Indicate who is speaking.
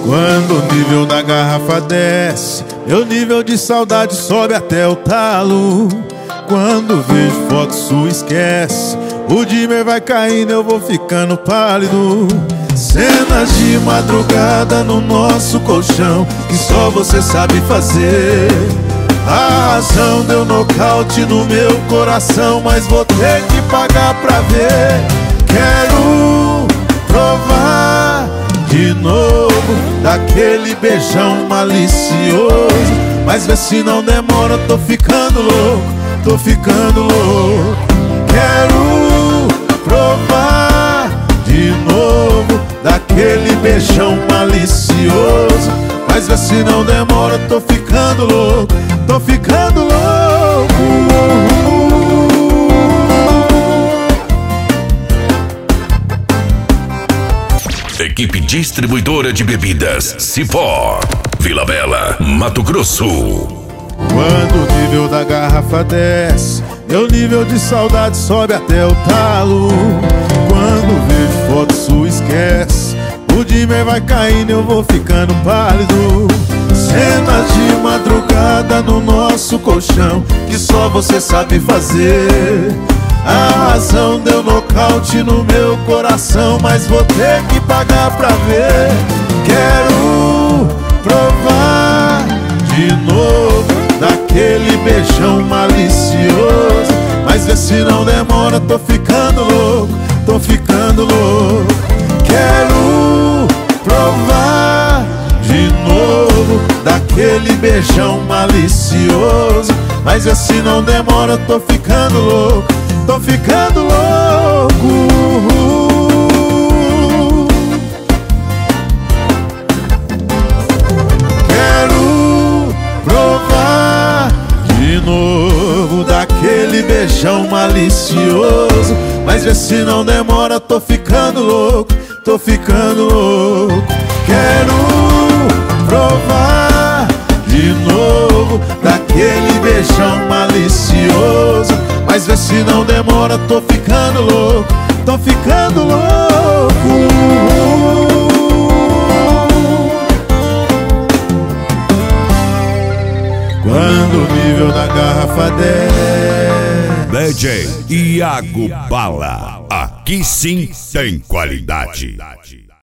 Speaker 1: Quando o nível da garrafa desce, meu nível de saudade sobe até o talo. Quando vejo foto sua esquece, o dimmer vai caindo, eu vou ficando pálido. Cenas de madrugada no nosso colchão, que só você sabe fazer. A razão deu nocaute no meu coração, mas vou ter que pagar pra ver. Quero provar de novo daquele beijão malicioso, mas vê se não demora, tô ficando louco, tô ficando louco. Quero provar de novo daquele beijão malicioso, mas vê se não demora, tô ficando louco, tô ficando louco.
Speaker 2: Equipe distribuidora de bebidas Cipó, Vila Bela, Mato Grosso.
Speaker 1: Quando o nível da garrafa desce, meu nível de saudade sobe até o talo. Quando vejo foto sua esquece, o dimmer vai caindo, eu vou ficando pálido. Cenas de madrugada no nosso colchão, que só você sabe fazer. A razão deu nocaute no meu coração, mas vou ter que pagar pra ver. Quero provar de novo daquele beijão malicioso, mas vê se não demora, tô ficando louco, tô ficando louco. Quero provar de novo daquele beijão malicioso, mas vê se não demora, tô ficando louco, tô ficando louco. Quero provar de novo daquele beijão malicioso, mas vê se não demora, tô ficando louco, tô ficando louco. Quero provar de novo daquele beijão malicioso, mas vê se não demora, tô ficando louco, tô ficando louco. Quando o nível da garrafa desce.
Speaker 2: DJ Iago Bala, aqui sim tem qualidade.